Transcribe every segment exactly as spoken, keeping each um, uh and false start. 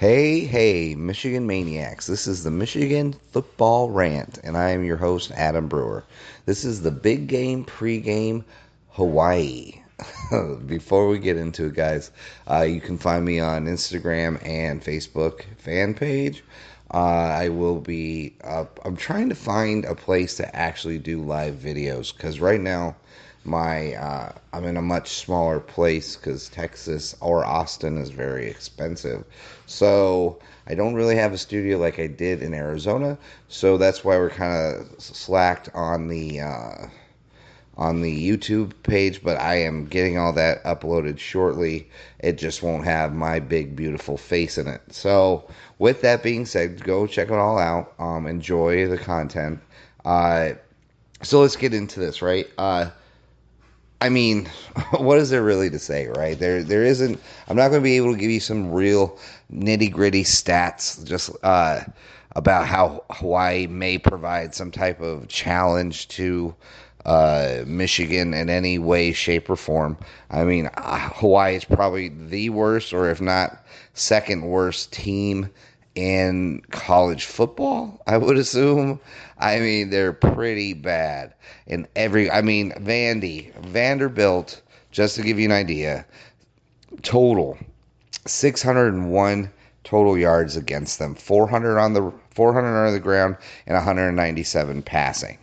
Hey, hey, Michigan Maniacs. This is the Michigan Football Rant, and I am your host, Adam Brewer. This is the big game pregame Hawaii. Before we get into it, guys, uh, you can find me on Instagram and Facebook fan page. Uh, I will be, uh, I'm trying to find a place to actually do live videos because right now, my uh, I'm in a much smaller place because Texas or Austin is very expensive. So I don't really have a studio like I did in Arizona. So that's why we're kind of slacked on the uh, on the YouTube page. But I am getting all that uploaded shortly. It just won't have my big beautiful face in it. So with that being said, go check it all out. Um, enjoy the content. Uh, so let's get into this, right? Uh, I mean, what is there really to say, right? There, there isn't. I'm not going to be able to give you some real nitty gritty stats, just uh, about how Hawaii may provide some type of challenge to uh, Michigan in any way, shape, or form. I mean, uh, Hawaii is probably the worst, or if not second worst team in college football, I would assume. I mean, they're pretty bad in every. I mean, Vandy, Vanderbilt, just to give you an idea, total six hundred one total yards against them, four hundred on the four hundred on the ground, and one hundred ninety-seven passing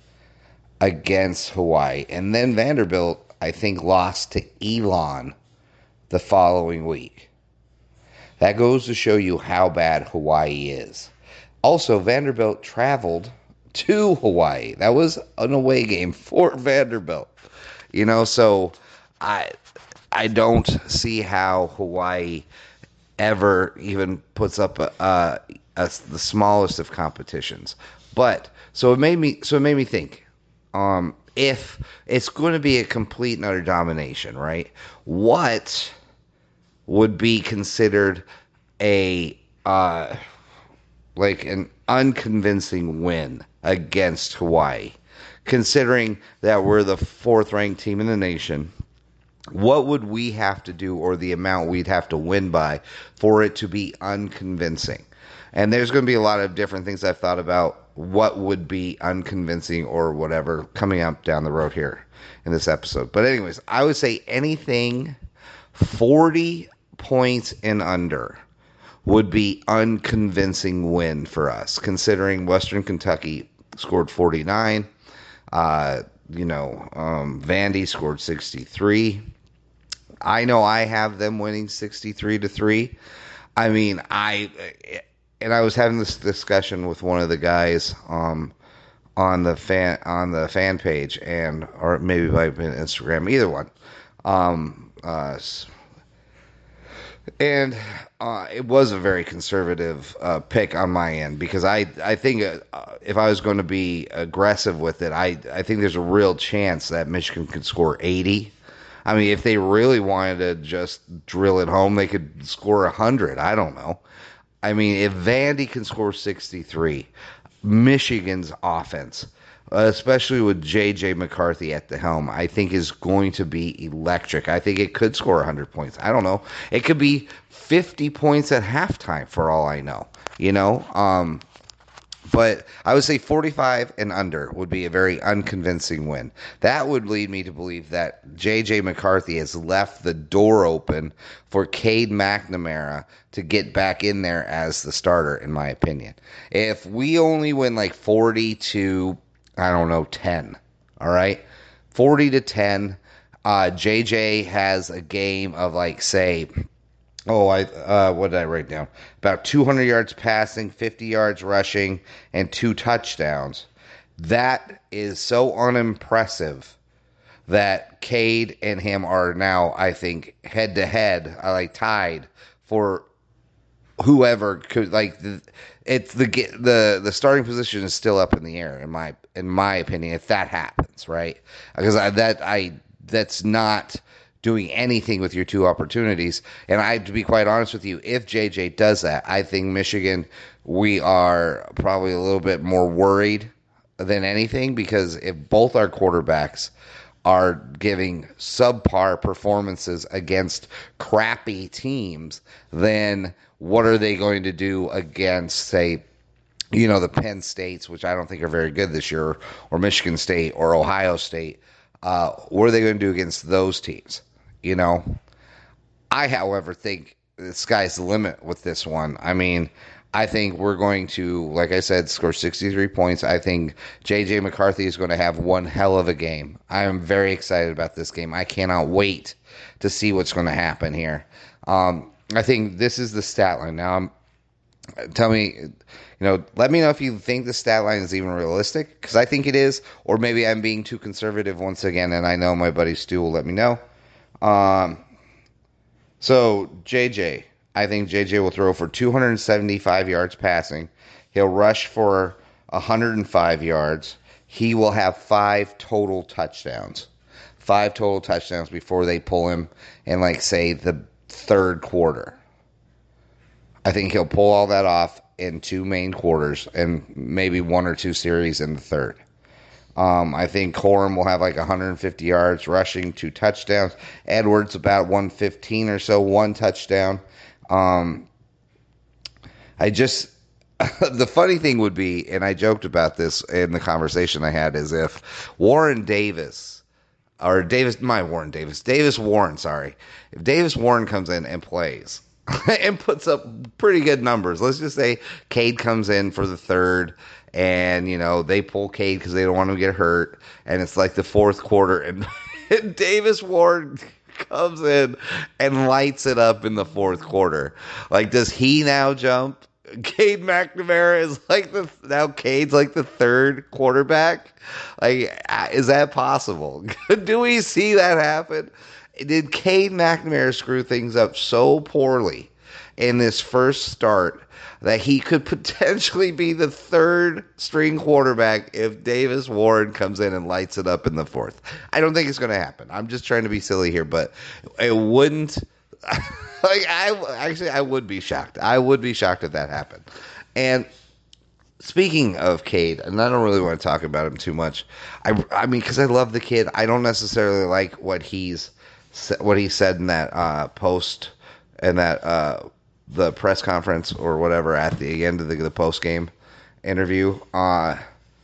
against Hawaii. And then Vanderbilt, I think, lost to Elon the following week. That goes to show you how bad Hawaii is. Also, Vanderbilt traveled to Hawaii. That was an away game for Vanderbilt. You know, so I I don't see how Hawaii ever even puts up a, a, a, the smallest of competitions. But so it made me so it made me think. Um, if it's going to be a complete and utter domination, right? What would be considered a uh, like an unconvincing win against Hawaii, considering that we're the fourth ranked team in the nation? What would we have to do, or the amount we'd have to win by, for it to be unconvincing? And there's going to be a lot of different things I've thought about what would be unconvincing or whatever coming up down the road here in this episode. But anyways, I would say anything forty points and under would be unconvincing win for us, considering Western Kentucky scored forty-nine. Uh, you know, um, Vandy scored sixty-three. I know I have them winning sixty-three to three. I mean, I and I was having this discussion with one of the guys um, on the fan on the fan page, and or maybe by Instagram, either one. Um, uh, And uh, it was a very conservative uh, pick on my end because I I think uh, if I was going to be aggressive with it, I, I think there's a real chance that Michigan could score eighty. I mean, if they really wanted to just drill it home, they could score one hundred. I don't know. I mean, if Vandy can score sixty-three, Michigan's offense, especially with J J McCarthy at the helm, I think is going to be electric. I think it could score one hundred points. I don't know. It could be fifty points at halftime for all I know, you know? Um, but I would say forty-five and under would be a very unconvincing win. That would lead me to believe that J J McCarthy has left the door open for Cade McNamara to get back in there as the starter, in my opinion. If we only win like forty to I don't know, ten. All right? forty to ten. Uh, J J has a game of like, say, oh, I uh, what did I write down? About two hundred yards passing, fifty yards rushing, and two touchdowns. That is so unimpressive that Cade and him are now, I think, head to head, like tied for whoever could like the, it's the the the starting position is still up in the air in my in my opinion if that happens, right? Because I, that I that's not doing anything with your two opportunities. And I, to be quite honest with you, if J J does that, I think Michigan, we are probably a little bit more worried than anything, because if both our quarterbacks are giving subpar performances against crappy teams, then what are they going to do against, say, you know, the Penn States, which I don't think are very good this year, or Michigan State or Ohio State? Uh, what are they going to do against those teams? You know, I, however, think the sky's the limit with this one. I mean, I think we're going to, like I said, score sixty-three points. I think J J. McCarthy is going to have one hell of a game. I am very excited about this game. I cannot wait to see what's going to happen here. Um, I think this is the stat line. Now, I'm, tell me, you know, let me know if you think the stat line is even realistic, because I think it is, or maybe I'm being too conservative once again, and I know my buddy Stu will let me know. Um, so, J J, I think J J will throw for two hundred seventy-five yards passing. He'll rush for one hundred five yards. He will have five total touchdowns. Five total touchdowns before they pull him in, like, say, the third quarter. I think he'll pull all that off in two main quarters and maybe one or two series in the third. Um, I think Corum will have like one hundred fifty yards rushing, two touchdowns. Edwards about one fifteen or so, one touchdown. Um, I just, the funny thing would be, and I joked about this in the conversation I had, is if Warren Davis, or Davis, my Warren Davis, Davis Warren, sorry. If Davis Warren comes in and plays and puts up pretty good numbers, let's just say Cade comes in for the third, and, you know, they pull Cade because they don't want him to get hurt, and it's like the fourth quarter, and, and Davis Ward comes in and lights it up in the fourth quarter. Like, does he now jump? Cade McNamara is like the, now Cade's like the third quarterback? Like, is that possible? Do we see that happen? Did Cade McNamara screw things up so poorly in this first start that he could potentially be the third string quarterback if Davis Warren comes in and lights it up in the fourth? I don't think it's going to happen. I'm just trying to be silly here, but it wouldn't. Like, I actually, I would be shocked. I would be shocked if that happened. And speaking of Cade, and I don't really want to talk about him too much. I, I mean, because I love the kid. I don't necessarily like what he's what he said in that uh, post and that. Uh, the press conference or whatever at the end of the, the post-game interview. Uh,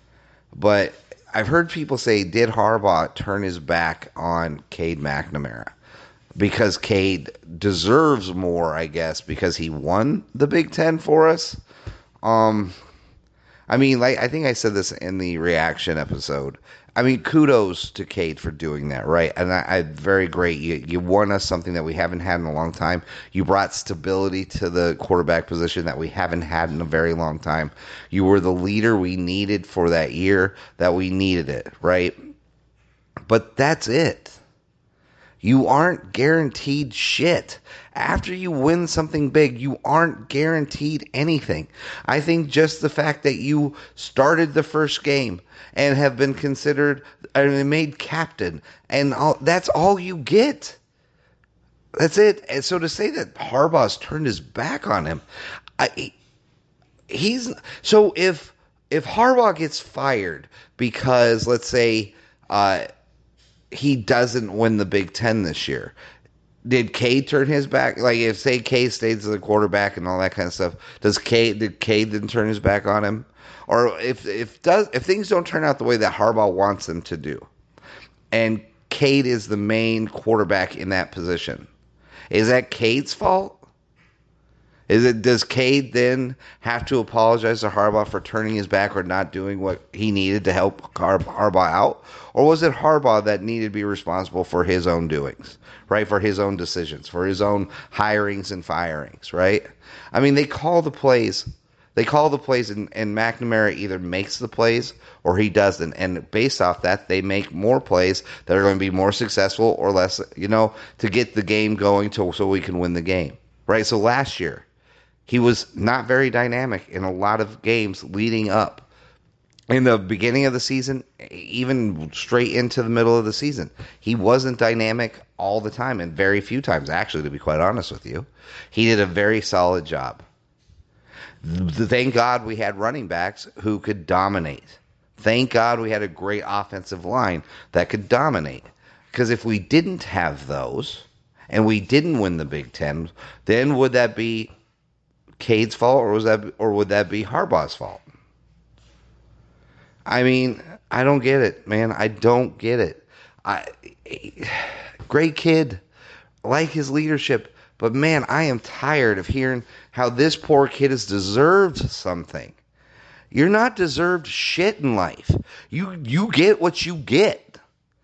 but I've heard people say, did Harbaugh turn his back on Cade McNamara? Because Cade deserves more, I guess, because he won the Big Ten for us. Um, I mean, like I think I said this in the reaction episode. I mean, kudos to Cade for doing that, right? And I, I very great. You you won us something that we haven't had in a long time. You brought stability to the quarterback position that we haven't had in a very long time. You were the leader we needed for that year that we needed it, right? But that's it. You aren't guaranteed shit. After you win something big, you aren't guaranteed anything. I think just the fact that you started the first game and have been considered and made captain, and all, that's all you get. That's it. And so to say that Harbaugh's turned his back on him, I, he's so if if Harbaugh gets fired because, let's say, uh, he doesn't win the Big Ten this year, did Cade turn his back? Like, if, say, Cade stays the quarterback and all that kind of stuff, does Cade, did Cade then turn his back on him? Or if if does if things don't turn out the way that Harbaugh wants them to do, and Cade is the main quarterback in that position, is that Cade's fault? Is it, does Cade then have to apologize to Harbaugh for turning his back or not doing what he needed to help Har- Harbaugh out? Or was it Harbaugh that needed to be responsible for his own doings, right? For his own decisions, for his own hirings and firings, right? I mean, they call the plays. They call the plays, and, and McNamara either makes the plays or he doesn't. And based off that, they make more plays that are going to be more successful or less, you know, to get the game going to, so we can win the game, right? So last year, he was not very dynamic in a lot of games leading up. In the beginning of the season, even straight into the middle of the season, he wasn't dynamic all the time, and very few times, actually, to be quite honest with you. He did a very solid job. Thank God we had running backs who could dominate. Thank God we had a great offensive line that could dominate. Because if we didn't have those and we didn't win the Big Ten, then would that be Cade's fault or was that or would that be Harbaugh's fault? I mean, I don't get it, man. I don't get it. I great kid, like his leadership, but man, I am tired of hearing how this poor kid has deserved something. You're not deserved shit in life. You you get what you get.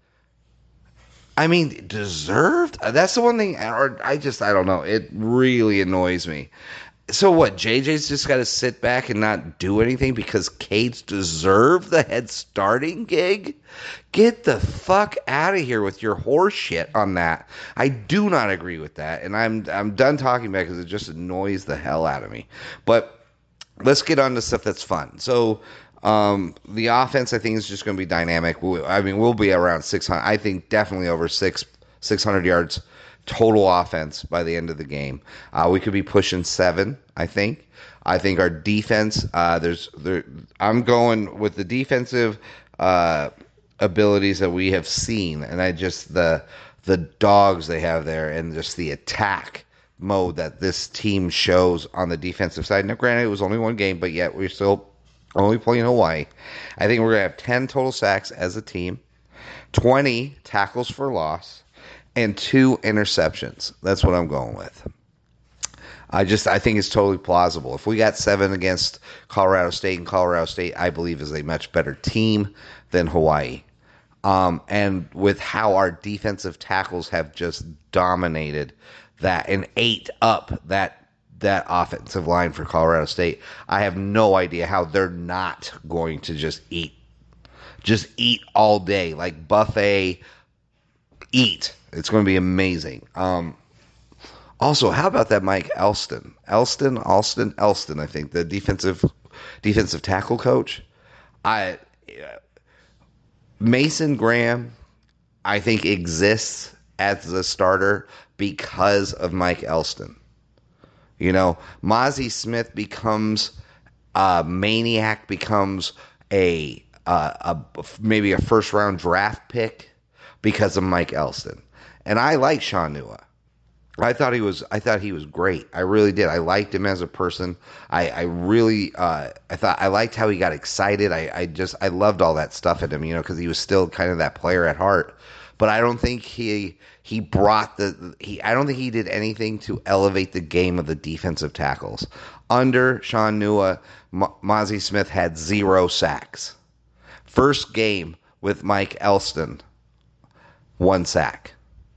I mean, deserved? That's the one thing, or I just, I don't know. It really annoys me. So what, J J's just got to sit back and not do anything because Cade's deserved the head starting gig? Get the fuck out of here with your horse shit on that. I do not agree with that, and I'm I'm done talking about it because it just annoys the hell out of me. But let's get on to stuff that's fun. So um, the offense, I think, is just going to be dynamic. We, I mean, we'll be around six hundred. I think definitely over six six hundred yards total offense by the end of the game. Uh, we could be pushing seven, I think. I think our defense, uh, there's there. I'm going with the defensive uh, abilities that we have seen, and I just the the dogs they have there, and just the attack mode that this team shows on the defensive side. Now, granted, it was only one game, but yet we're still only playing Hawaii. I think we're going to have ten total sacks as a team, twenty tackles for loss, and two interceptions. That's what I'm going with. I just I think it's totally plausible. If we got seven against Colorado State, and Colorado State, I believe, is a much better team than Hawaii. Um, and with how our defensive tackles have just dominated that and ate up that that offensive line for Colorado State, I have no idea how they're not going to just eat, just eat all day like buffet. Eat. It's going to be amazing. Um, also, how about that Mike Elston? Elston, Alston, Elston, I think the defensive defensive tackle coach. I uh, Mason Graham, I think, exists as a starter because of Mike Elston. You know, Mozzie Smith becomes a maniac, becomes a, uh, a maybe a first round draft pick because of Mike Elston. And I like Sean Nua. I thought he was I thought he was great. I really did. I liked him as a person. I, I really uh, I thought I liked how he got excited. I, I just I loved all that stuff in him, you know, because he was still kind of that player at heart. But I don't think he he brought the he I don't think he did anything to elevate the game of the defensive tackles. Under Sean Nua, M- Mozzie Smith had zero sacks. First game with Mike Elston, one sack.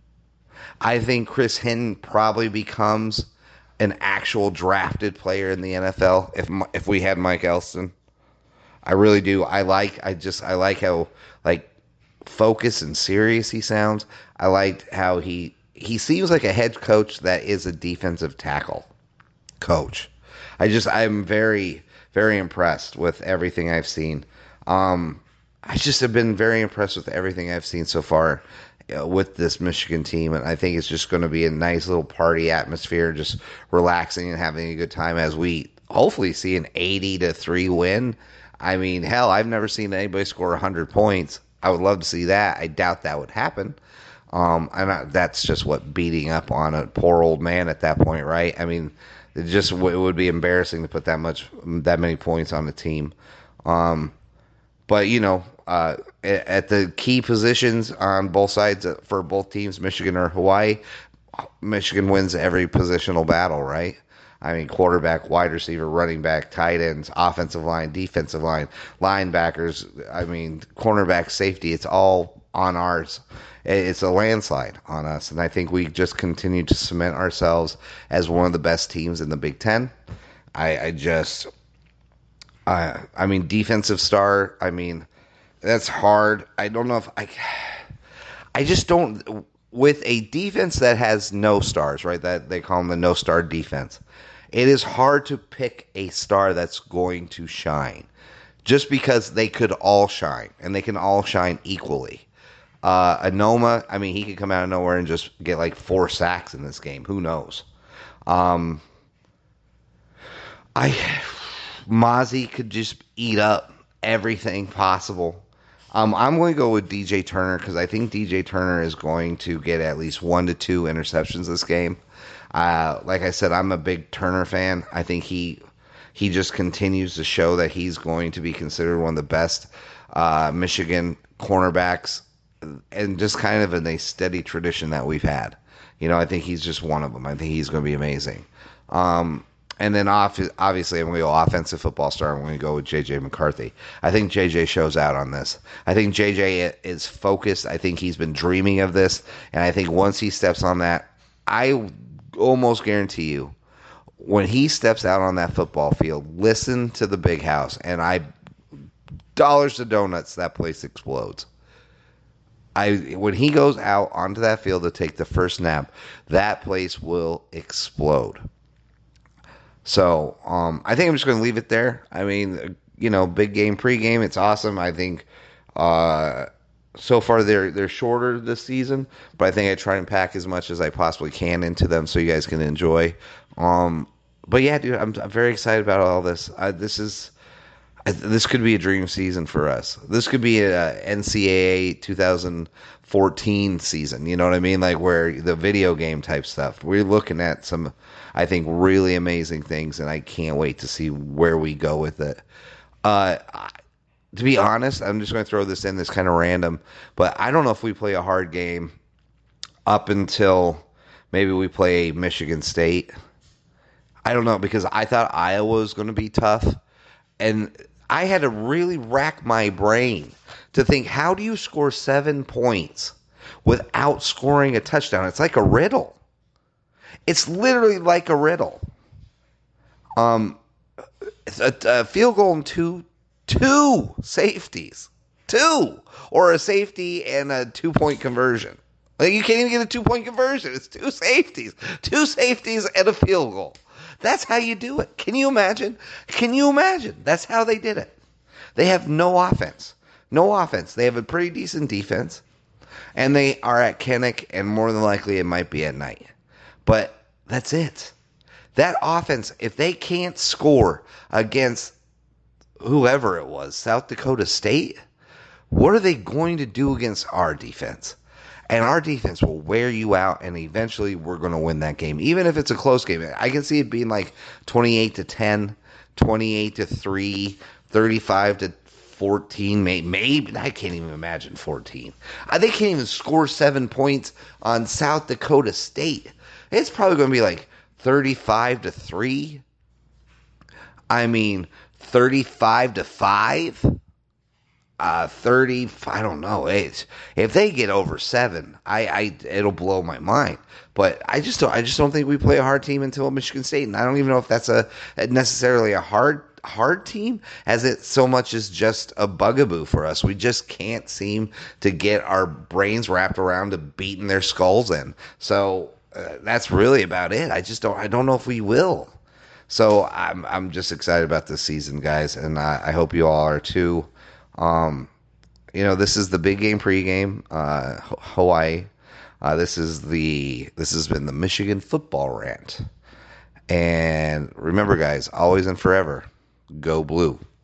I think Chris Hinton probably becomes an actual drafted player in the N F L if if we had Mike Elston. I really do. I like I just I like how like focused and serious he sounds. I liked how he he seems like a head coach that is a defensive tackle coach. I just I'm very very impressed with everything I've seen. Um, I just have been very impressed with everything I've seen so far with this Michigan team, and I think it's just going to be a nice little party atmosphere, just relaxing and having a good time as we hopefully see an eighty to three win. I mean, hell, I've never seen anybody score one hundred points. I would love to see that. I doubt that would happen. Um, and I, that's just what beating up on a poor old man at that point, right? I mean, it just it would be embarrassing to put that much that many points on the team. Um, but you know. Uh, at the key positions on both sides for both teams, Michigan or Hawaii, Michigan wins every positional battle, right? I mean, quarterback, wide receiver, running back, tight ends, offensive line, defensive line, linebackers, I mean, cornerback, safety, it's all on ours. It's a landslide on us, and I think we just continue to cement ourselves as one of the best teams in the Big Ten. I, I just, I, I mean, defensive star, I mean, that's hard. I don't know if I. I just don't. With a defense that has no stars, right? That they call them the no star defense. It is hard to pick a star that's going to shine, just because they could all shine and they can all shine equally. Uh, Anoma, I mean, he could come out of nowhere and just get like four sacks in this game. Who knows? Um, I Mozzie could just eat up everything possible. Um, I'm going to go with D J Turner because I think D J Turner is going to get at least one to two interceptions this game. Uh, like I said, I'm a big Turner fan. I think he he just continues to show that he's going to be considered one of the best uh, Michigan cornerbacks, and just kind of in a steady tradition that we've had. You know, I think he's just one of them. I think he's going to be amazing. Um, and then off, obviously, I'm going to go offensive football star. I'm going to go with J J McCarthy. I think J J shows out on this. I think J J is focused. I think he's been dreaming of this. And I think once he steps on that, I almost guarantee you, when he steps out on that football field, listen to the big house. And I, dollars to donuts, that place explodes. I when he goes out onto that field to take the first snap, that place will explode. So um, I think I'm just going to leave it there. I mean, you know, big game pregame, it's awesome. I think uh, so far they're they're shorter this season, but I think I try and pack as much as I possibly can into them so you guys can enjoy. Um, but yeah, dude, I'm, I'm very excited about all this. I, this is this could be a dream season for us. This could be a N C double A twenty fourteen season. You know what I mean? Like where the video game type stuff. We're looking at some, I think, really amazing things, and I can't wait to see where we go with it. Uh, to be honest, I'm just going to throw this in, this kind of random, but I don't know if we play a hard game up until maybe we play Michigan State. I don't know, because I thought Iowa was going to be tough, and I had to really rack my brain to think, how do you score seven points without scoring a touchdown? It's like a riddle. It's literally like a riddle. Um, a, a field goal and two, two safeties, two, or a safety and a two-point conversion. Like you can't even get a two-point conversion. It's two safeties, two safeties and a field goal. That's how you do it. Can you imagine? Can you imagine? That's how they did it. They have no offense. No offense. They have a pretty decent defense. And they are at Kinnick, and more than likely it might be at night. But that's it. That offense, if they can't score against whoever it was, South Dakota State, what are they going to do against our defense? And our defense will wear you out, and eventually we're going to win that game, even if it's a close game. I can see it being like twenty-eight to ten, twenty-eight to three, thirty-five to fourteen. Maybe, maybe I can't even imagine fourteen. They can't even score seven points on South Dakota State. It's probably going to be like thirty-five to three. I mean, thirty-five to five. Uh, thirty, I don't know. It's, if they get over seven, I, I, it'll blow my mind. But I just don't, I just don't think we play a hard team until Michigan State, and I don't even know if that's a necessarily a hard, hard team, as it so much is just a bugaboo for us. We just can't seem to get our brains wrapped around to beating their skulls in. So uh, that's really about it. I just don't, I don't know if we will. So I'm, I'm just excited about this season, guys, and I, I hope you all are too. Um, you know, this is the big game pregame, uh, Hawaii. Uh, this is the, this has been the Michigan football rant. And remember, guys, always and forever, go blue.